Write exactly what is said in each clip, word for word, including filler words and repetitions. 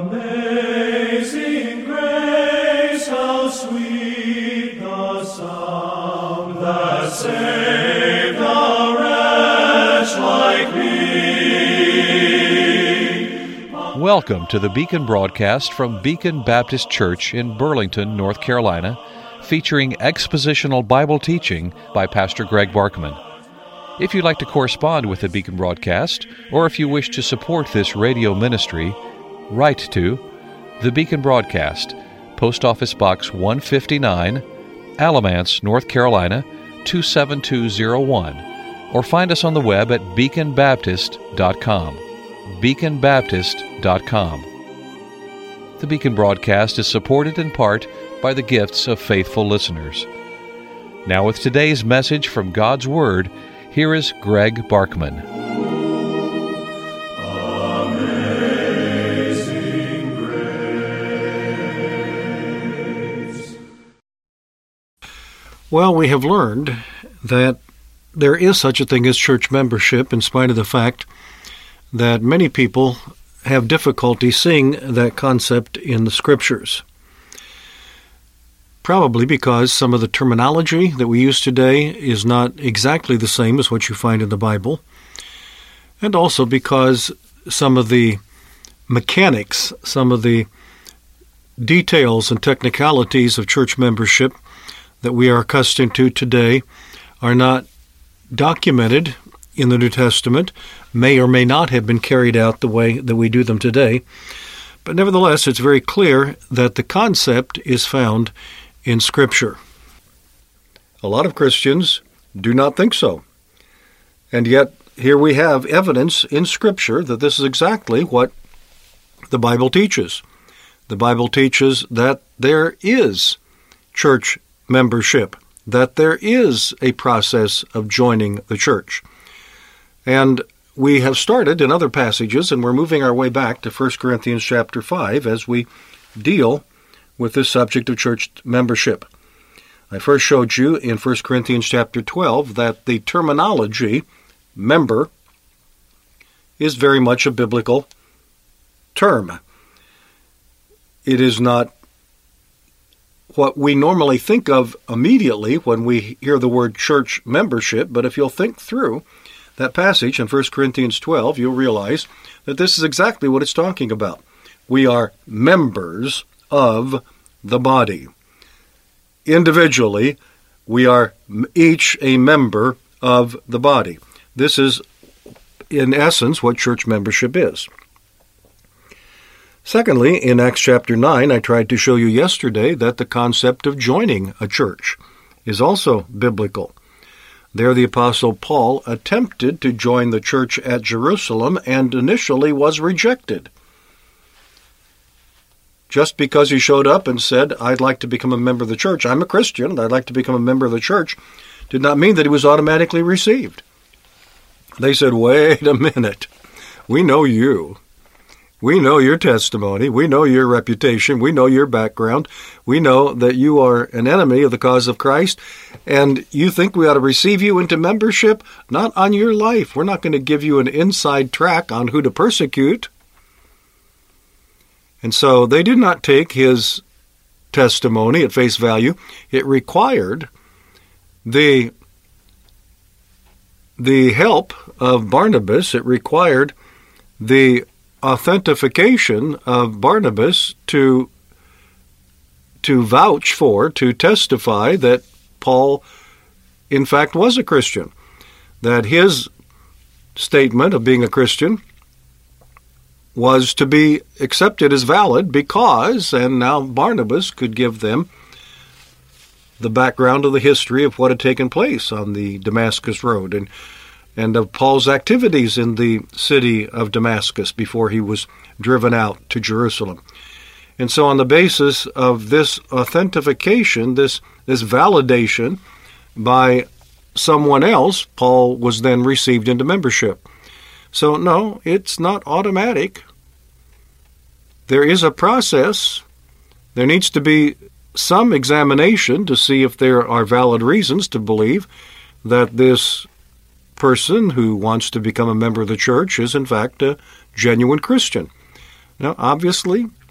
Amazing grace, how sweet the sound that saved a wretch like me. Welcome to the Beacon broadcast from Beacon Baptist Church in Burlington, North Carolina, featuring expositional Bible teaching by Pastor Greg Barkman. If you'd like to correspond with the Beacon broadcast, or if you wish to support this radio ministry, write to the Beacon Broadcast, Post Office Box one fifty-nine, Alamance, North Carolina, two seven two zero one, or find us on the web at beacon baptist dot com. beacon baptist dot com. The Beacon broadcast is supported in part by the gifts of faithful listeners. Now with today's message from God's Word, here is Greg Barkman. Amazing grace. Well, we have learned that there is such a thing as church membership, in spite of the fact that many people have difficulty seeing that concept in the Scriptures. Probably because some of the terminology that we use today is not exactly the same as what you find in the Bible, and also because some of the mechanics, some of the details and technicalities of church membership that we are accustomed to today are not documented in the New Testament, may or may not have been carried out the way that we do them today. But nevertheless, it's very clear that the concept is found in Scripture. A lot of Christians do not think so. And yet, here we have evidence in Scripture that this is exactly what the Bible teaches. The Bible teaches that there is church membership, that there is a process of joining the church. And we have started in other passages, and we're moving our way back to First Corinthians chapter five as we deal with this subject of church membership. I first showed you in First Corinthians chapter twelve that the terminology, member, is very much a biblical term. It is not what we normally think of immediately when we hear the word church membership, but if you'll think through that passage in First Corinthians twelve, you'll realize that this is exactly what it's talking about. We are members of the body. Individually, we are each a member of the body. This is, in essence, what church membership is. Secondly, in Acts chapter nine, I tried to show you yesterday that the concept of joining a church is also biblical. There the Apostle Paul attempted to join the church at Jerusalem and initially was rejected. Just because he showed up and said, I'd like to become a member of the church, I'm a Christian, and I'd like to become a member of the church, did not mean that he was automatically received. They said, wait a minute, we know you. We know your testimony. We know your reputation. We know your background. We know that you are an enemy of the cause of Christ, and you think we ought to receive you into membership? Not on your life. We're not going to give you an inside track on who to persecute. And so they did not take his testimony at face value. It required the, the help of Barnabas. It required the authentication of Barnabas to, to vouch for, to testify that Paul, in fact, was a Christian, that his statement of being a Christian was to be accepted as valid because, and now Barnabas could give them the background of the history of what had taken place on the Damascus Road and and of Paul's activities in the city of Damascus before he was driven out to Jerusalem. And so on the basis of this authentication, this, this validation by someone else, Paul was then received into membership. So no, it's not automatic. There is a process. There needs to be some examination to see if there are valid reasons to believe that this person who wants to become a member of the church is in fact a genuine Christian. Now, obviously,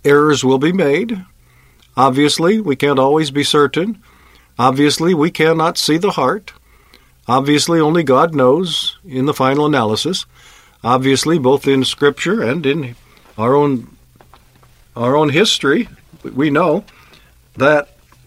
errors will be made. Obviously, we can't always be certain. Obviously, we cannot see the heart. Obviously, only God knows in the final analysis. Obviously, both in Scripture and in our own our own history, we know that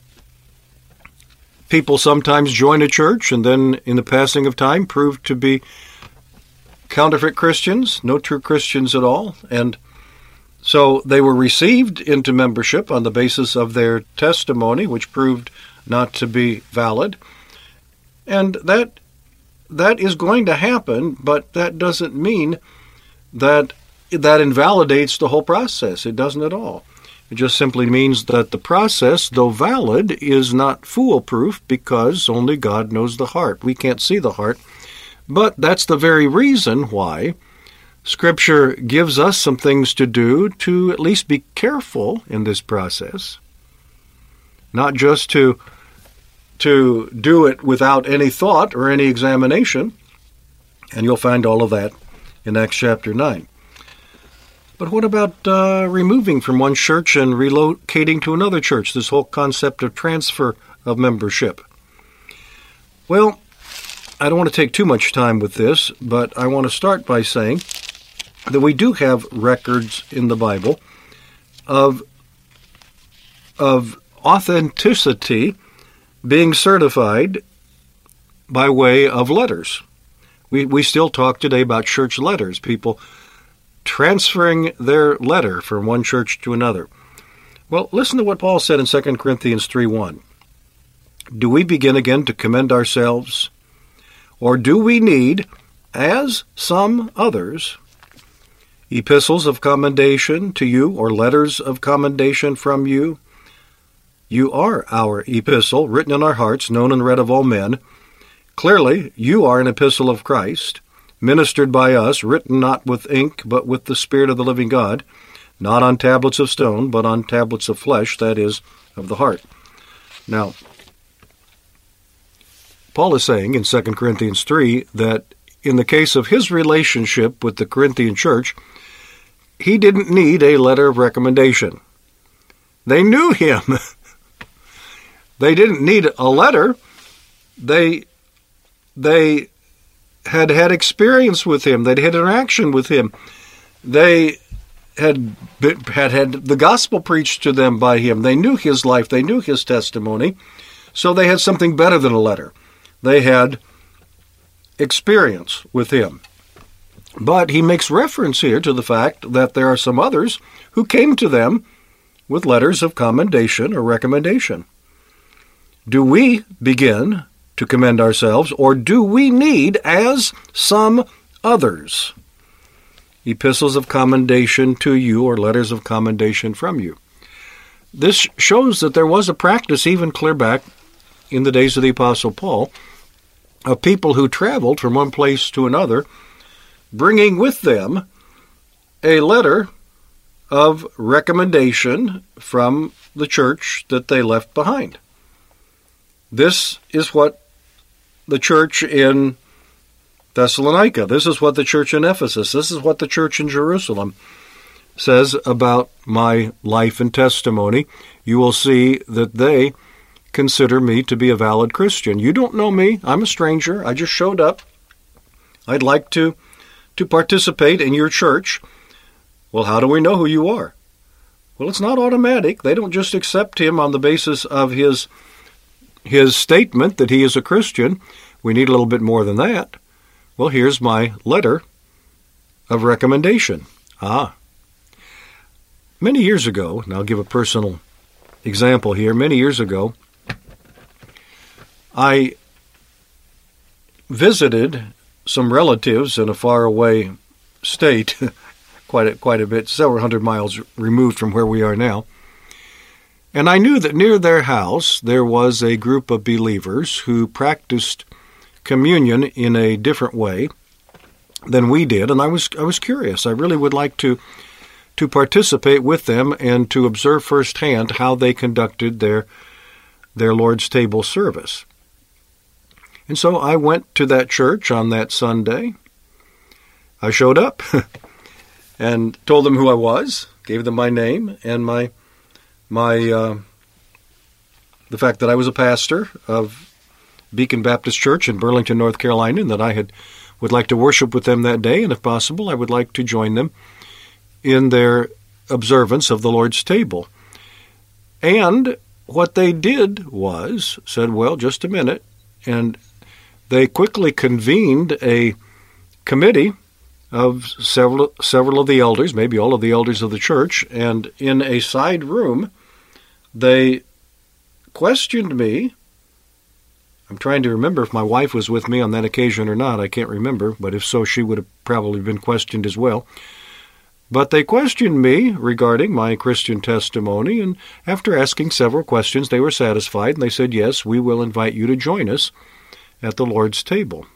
people sometimes join a church and then in the passing of time prove to be counterfeit Christians, no true Christians at all. And so they were received into membership on the basis of their testimony, which proved not to be valid. And that that is going to happen, but that doesn't mean that that invalidates the whole process. It doesn't at all. It just simply means that the process, though valid, is not foolproof because only God knows the heart. We can't see the heart. But that's the very reason why Scripture gives us some things to do to at least be careful in this process. Not just to, to do it without any thought or any examination. And you'll find all of that in Acts chapter nine. But what about uh, removing from one church and relocating to another church, this whole concept of transfer of membership? Well, I don't want to take too much time with this, but I want to start by saying that we do have records in the Bible of, of authenticity being certified by way of letters. We, we still talk today about church letters, people transferring their letter from one church to another. Well, listen to what Paul said in Second Corinthians three one. Do we begin again to commend ourselves? Or do we need, as some others, epistles of commendation to you or letters of commendation from you? You are our epistle, written in our hearts, known and read of all men. Clearly, you are an epistle of Christ, ministered by us, written not with ink, but with the Spirit of the living God, not on tablets of stone, but on tablets of flesh, that is, of the heart. Now, Paul is saying in Second Corinthians three that in the case of his relationship with the Corinthian church, he didn't need a letter of recommendation. They knew him. They didn't need a letter. They, they had had experience with him. They'd had interaction with him. They had, been, had had the gospel preached to them by him. They knew his life. They knew his testimony. So they had something better than a letter. They had experience with him. But he makes reference here to the fact that there are some others who came to them with letters of commendation or recommendation. Do we begin to commend ourselves, or do we need, as some others, epistles of commendation to you or letters of commendation from you? This shows that there was a practice even clear back in the days of the Apostle Paul of people who traveled from one place to another, bringing with them a letter of recommendation from the church that they left behind. This is what the church in Thessalonica, this is what the church in Ephesus, this is what the church in Jerusalem says about my life and testimony. You will see that they consider me to be a valid Christian. You don't know me. I'm a stranger. I just showed up. I'd like to, to participate in your church. Well, how do we know who you are? Well, it's not automatic. They don't just accept him on the basis of his his statement that he is a Christian. We need a little bit more than that. Well, here's my letter of recommendation. Ah. Many years ago, and I'll give a personal example here. Many years ago, I visited some relatives in a faraway state, quite a, quite a bit, several hundred miles removed from where we are now. And I knew that near their house there was a group of believers who practiced communion in a different way than we did, and I was I was curious. I really would like to to participate with them and to observe firsthand how they conducted their their Lord's table service. And so I went to that church on that Sunday. I showed up. and told them who I was, gave them my name and my my uh, the fact that I was a pastor of Beacon Baptist Church in Burlington, North Carolina, and that I had would like to worship with them that day, and if possible, I would like to join them in their observance of the Lord's table. And what they did was, said, well, just a minute, and they quickly convened a committee of several several of the elders, maybe all of the elders of the church, and in a side room, they questioned me. I'm trying to remember if my wife was with me on that occasion or not. I can't remember, but if so, she would have probably been questioned as well. But they questioned me regarding my Christian testimony, and after asking several questions, they were satisfied, and they said, yes, we will invite you to join us at the Lord's table.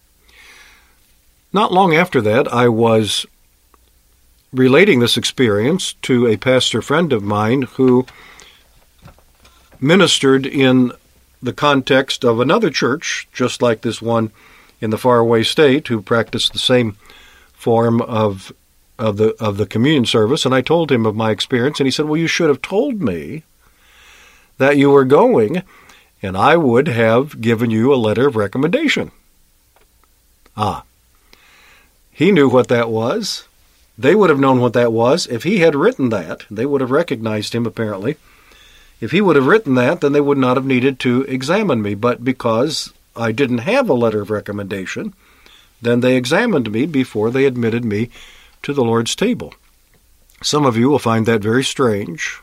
Not long after that, I was relating this experience to a pastor friend of mine who ministered in the context of another church, just like this one in the faraway state, who practiced the same form of of the of the communion service. And I told him of my experience, and he said, well, you should have told me that you were going, and I would have given you a letter of recommendation. Ah. He knew what that was. They would have known what that was. If he had written that, they would have recognized him, apparently. If he would have written that, then they would not have needed to examine me. But because I didn't have a letter of recommendation, then they examined me before they admitted me to the Lord's table. Some of you will find that very strange,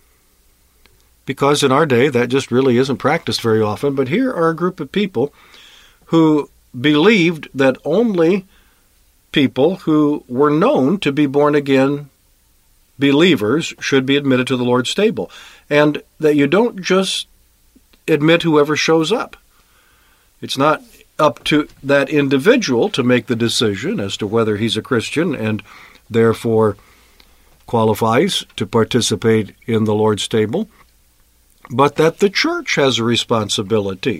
because in our day that just really isn't practiced very often. But here are a group of people who believed that only people who were known to be born-again believers should be admitted to the Lord's table, and that you don't just admit whoever shows up. It's not up to that individual to make the decision as to whether he's a Christian and therefore qualifies to participate in the Lord's table, but that the church has a responsibility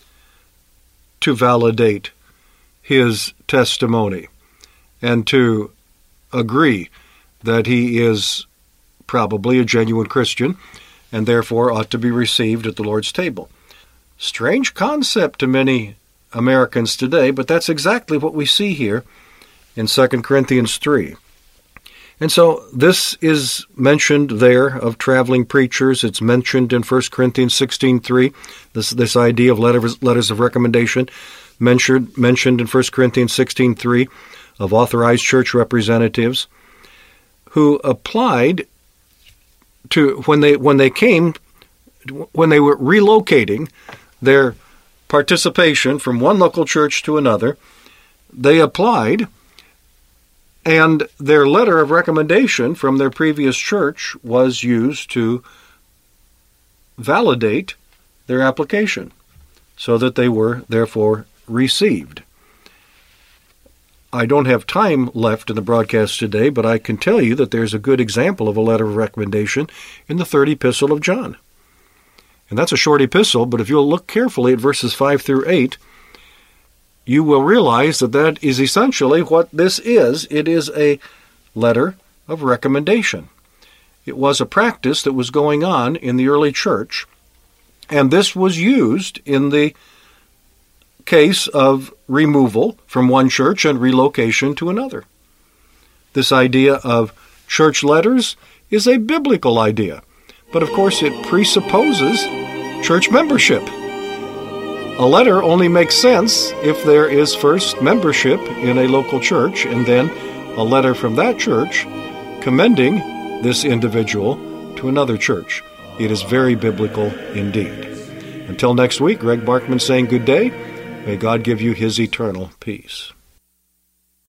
to validate his testimony and to agree that he is probably a genuine Christian and therefore ought to be received at the Lord's table. Strange concept to many Americans today, but that's exactly what we see here in Second Corinthians three. And so this is mentioned there of traveling preachers. It's mentioned in First Corinthians sixteen three, this this idea of letters, letters of recommendation, mentioned, mentioned in First Corinthians sixteen three, of authorized church representatives who applied to, when they when they came, when they were relocating their participation from one local church to another, they applied, and their letter of recommendation from their previous church was used to validate their application, so that they were therefore received. I don't have time left in the broadcast today, but I can tell you that there's a good example of a letter of recommendation in the third epistle of John. And that's a short epistle, but if you'll look carefully at verses five through eight, you will realize that that is essentially what this is. It is a letter of recommendation. It was a practice that was going on in the early church, and this was used in the case of removal from one church and relocation to another. This idea of church letters is a biblical idea, but of course it presupposes church membership. A letter only makes sense if there is first membership in a local church, and then a letter from that church commending this individual to another church. It is very biblical indeed. Until next week, Greg Barkman saying good day. May God give you his eternal peace.